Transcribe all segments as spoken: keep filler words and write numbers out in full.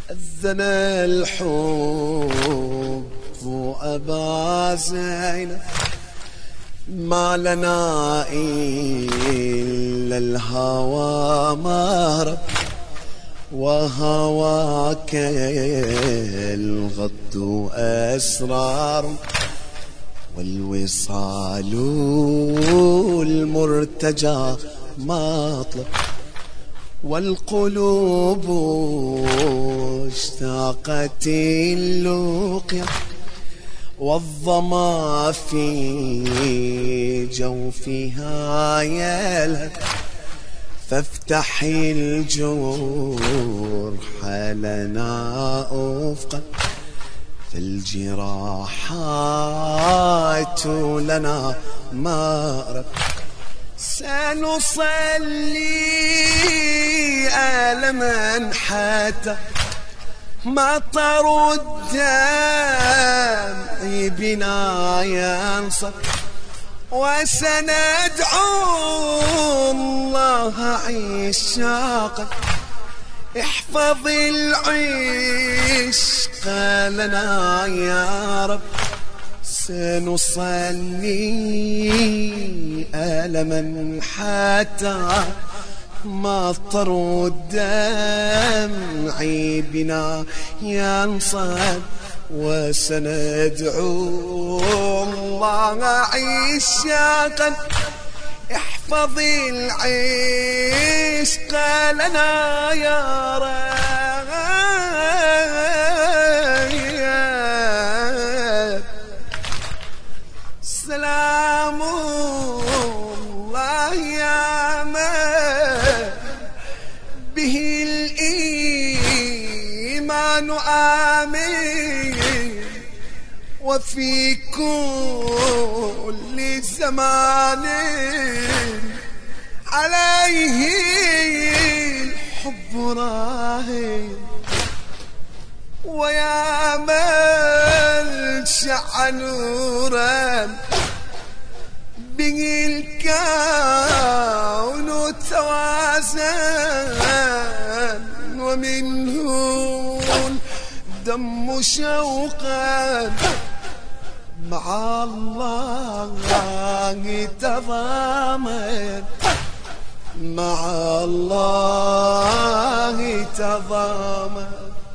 أذن الحب وأبا زينب ما لنا إلا الهوى مهرب وهواك الغد أسرار والوصال المرتجى مطلب والقلوب اشتاقت اللقيا والظما في جوفها يلهث فافتحي الجرح لنا أفقا فالجراحات لنا مأرب سنصلي ألما حتى مطر الدمع بنا ينصب وسندعو الله عشاقا احفظ العشق لنا يا رب سنصلي ألما حتى مطر الدمع بنا ينصب وسندعو الله عشاقا احفظ العشق لنا يا رب سلام الله يا من به الإيمان آمين وفي كل زمان عليه الحب راهن ويا من شع نورا به الكون توازن ومنه الدم شوقا مع الله تضامن مع الله تضامن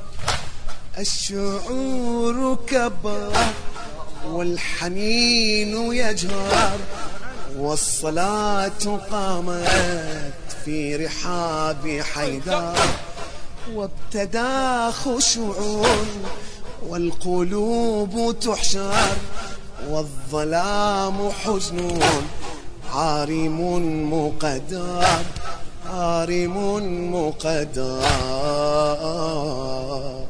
الشعور كبر والحنين يجهر والصلاة قامت في رحاب حيدر وابتدى خشوع والقلوب تحشر والظلام حزن عارم مقدر عارم مقدر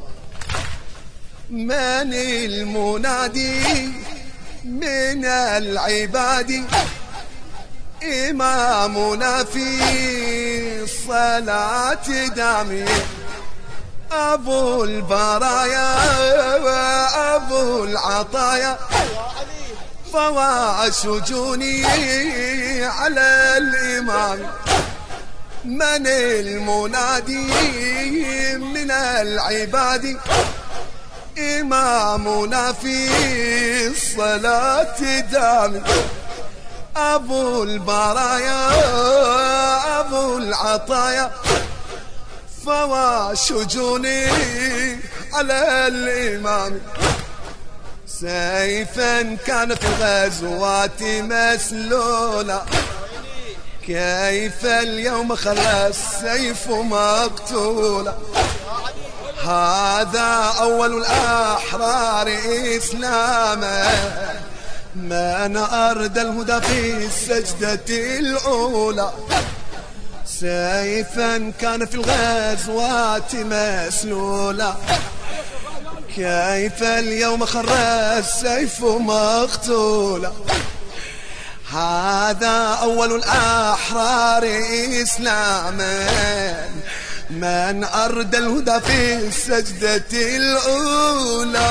من المنادي من العباد إمامنا في الصلاة دامي أبو البرايا وأبو العطايا فوا شجوني على الإمام من المنادي من العباد إمامنا في الصلاة دامي أبو البرايا أبو العطايا فوا شجوني على الإمام سيفا كان في الغزوات مسلولا كيف اليوم خلى السيف مقتولا هذا أول الأحرار إسلاما من أرد الهدى في السجدة الأولى سيفا كان في الغزوات مسلولا كيف اليوم خر السيف مقتولا هذا أول الأحرار إسلاما من أرد الهدى في السجدة الأولى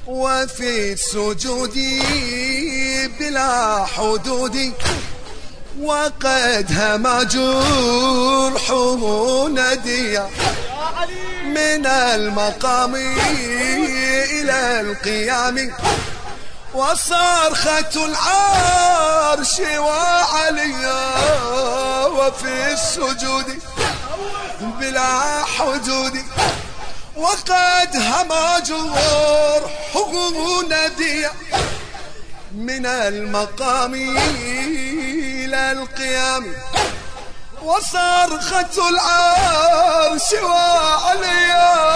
وفي السجود بلا حدود وقد هما جرحه نديا من المقام إلى القيام، وصرخة العرش وعليا وفي السجود بلا حدود. وقد هما جرحه نديا من المقام إلى القيام، وصرخة العرش وعليا.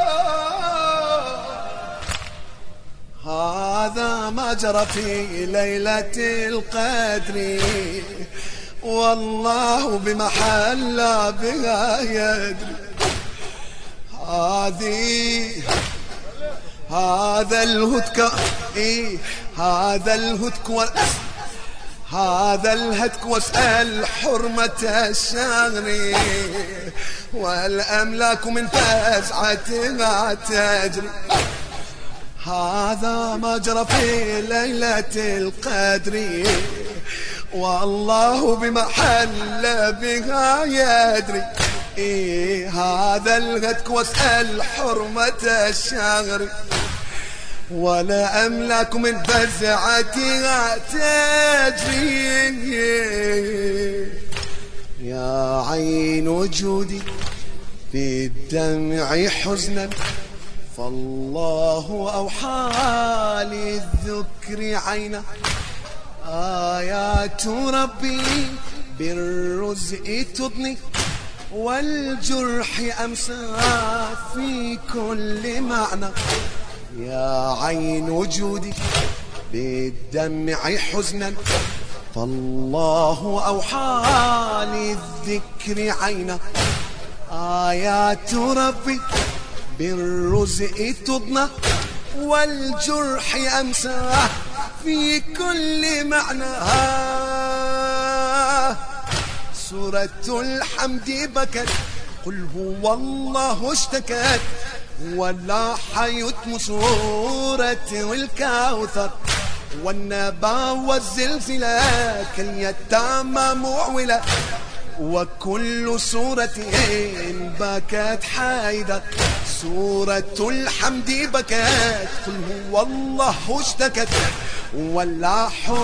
هذا ما جرى في ليلة القدر، والله بمحل بها يدري. هذه هذا الهتك إيه هذا الهتك و... هذا الهتك واسأل حرمة الشهر، والأملاك من فزعتها تجري. هذا ما جرى في ليلة القدر، والله بمحل بها يدري. إيه هذا الهتك واسأل حرمة الشهر، ولا أملاك من فزعتها تجري. يا عين جودي في الدمع حزنا، فالله أوحى للذكر عينا. آيات ربي بالرزق تضني، والجرح أمسى في كل معنى. يا عين جودي بالدمع حزنا، فالله أوحى للذكر عينا. آيات ربي بالرزق تضنى، والجرح أمسى في كل معنى. سورة الحمد بكت، قل هو الله اشتكت، ولاح يتم سورة الكوثر. والنبا والزلزلة كاليتامى معولة، وكل سورة بكت حيدر. سورة الحمد بكت، قل هو الله اشتكت، ولاح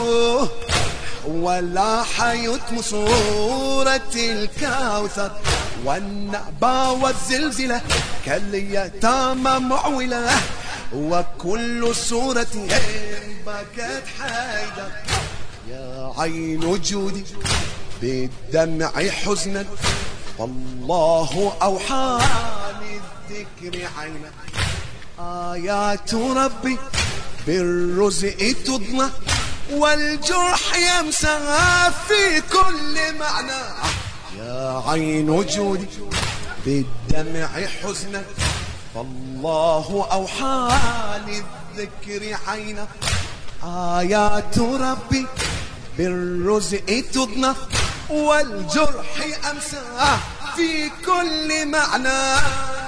ولاح يتم سورة الكوثر. والنبا والزلزلة كاليتامى معولة، وكل سورة بكت حيدر. يا عين جودي بالدمع حزنا، فالله أوحى للذكر عينا. آيات ربي بالرزق تضنى، والجرح يمسى في كل معنى. يا عين جودي بالدمع حزنا، فالله أوحى للذكر عينا. آيات ربي بالرزق تضنى، والجرح أمسى في كل معنى.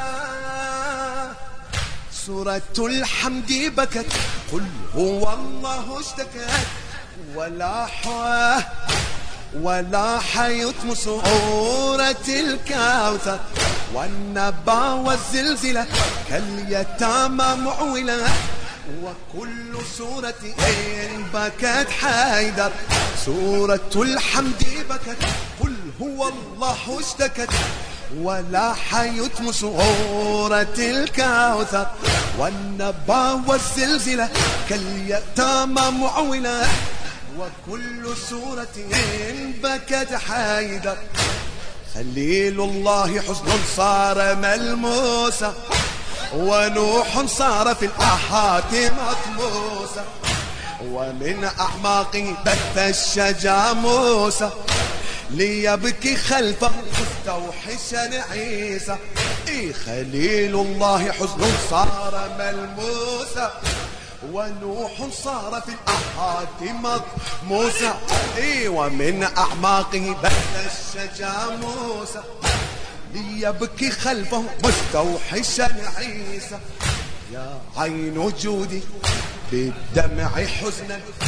سورة الحمد بكت، قل هو الله اشتكت، ولاح ولاح يتم سورة الكوثر. والنبا والزلزلة كاليتامى معولة، وكل سورة بكت حيدر. سورة الحمد بكت، قل هو الله اشتكت، ولاح يتم سورة الكوثر. والنبا والزلزلة كاليتامى معولة، وكل سورة بكت حيدر. خليل الله حزن صار ملموسا، ونوح صار في الآحات مطموسا. ومن أعماقه بث الشجا موسى، ليبكي خلفه مستوحشا عيسى. إيه خليل الله حزن صار ملموسا، ونوح صار في الآحات مطموسا. إيه ومن أعماقه بث الشجا موسى، ليبكي خلفه مستوحشا عيسى. يا عين جودي بالدمع حزنا،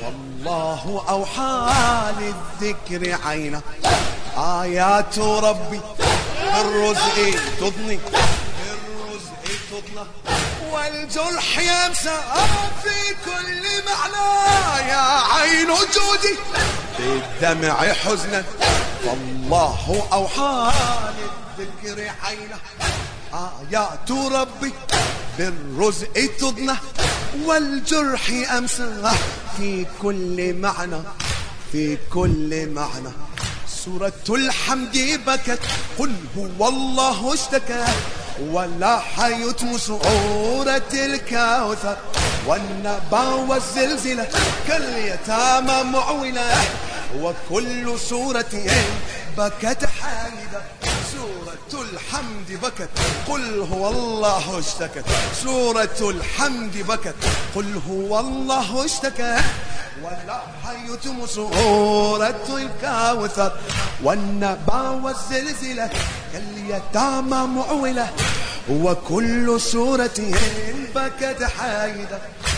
والله أوحى للذكر عينا آيات ربي بالرزق تضني بالرزق تضنى والجرح يمسى في كل معنى يا عين جودي بالدمع حزنا والله أوحى للذكر عينا آيات ربي بالرزق تضنى والجرح أمسى في كل معنى في كل معنى سورة الحمد بكت قل هو الله اشتكى ولاح يتم سورة الكوثر والنبا والزلزلة كاليتامى معولة وكل سورة بكت حامدة سورة الحمد بكت قل هو الله اشتكت سورة الحمد بكت قل هو الله اشتكى ولا يتم سورة الكوثر والنبا والزلزلة كاليتامى معولة وكل سورة بكت حايدة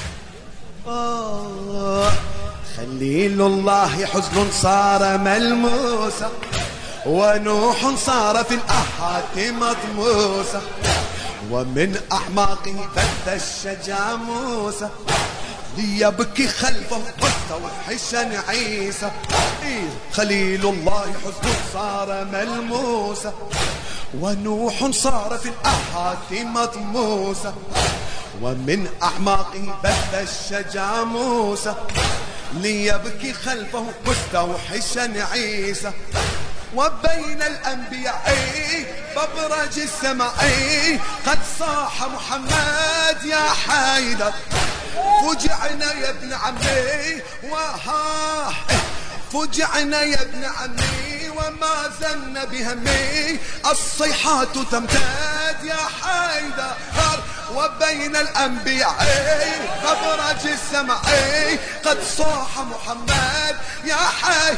آه خليل الله حزن صار ملموسا ونوح صار في الأحاد مطموسا ومن أعماقه بث الشجا موسى ليبكي خلفه مستوحشا عيسى إيه خليل الله حزن صار ملموسا ونوح صار في الأحاد مطموسا ومن أعماقه بث الشجا موسى ليبكي خلفه مستوحشا عيسى وبين الأنبياء ببرج السماء قد صاح محمد يا حيدر فجعنا يا ابن عمي وها فجعنا يا ابن عمي وما زلنا بهمي الصيحات تمتد يا حيدر وبين الأنبياء ببرج السماء قد صاح محمد يا حي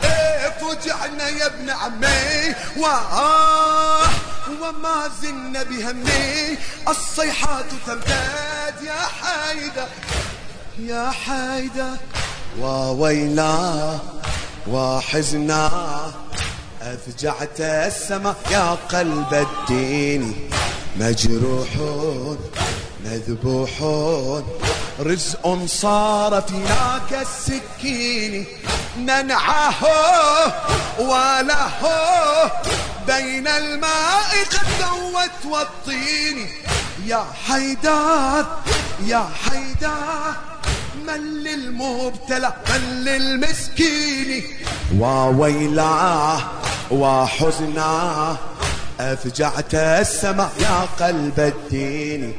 فجعنا يا ابن عمي وآه وما زلنا بهمي الصيحات تمتد يا حيدر يا حيدر وويلا وحزنا أفجعت السماء يا قلب الدين مجروحون مذبوحون رزق صار فينا كالسكين ننعه وله بين الماء قد دوت والطين يا حيدر يا حيدر من للمبتلى من للمسكين وويلاه وحزناه أفجعت السماء يا قلب الدين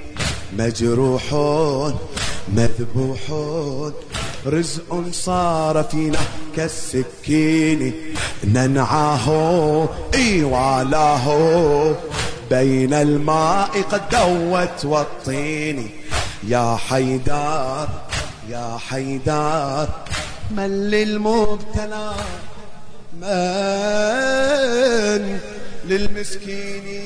مجروحون مذبوحون رزق صار فينا كالسكين ننعاه اي والاه بين الماء قد دوت والطين يا حيدر يا حيدر من للمبتلى من للمسكين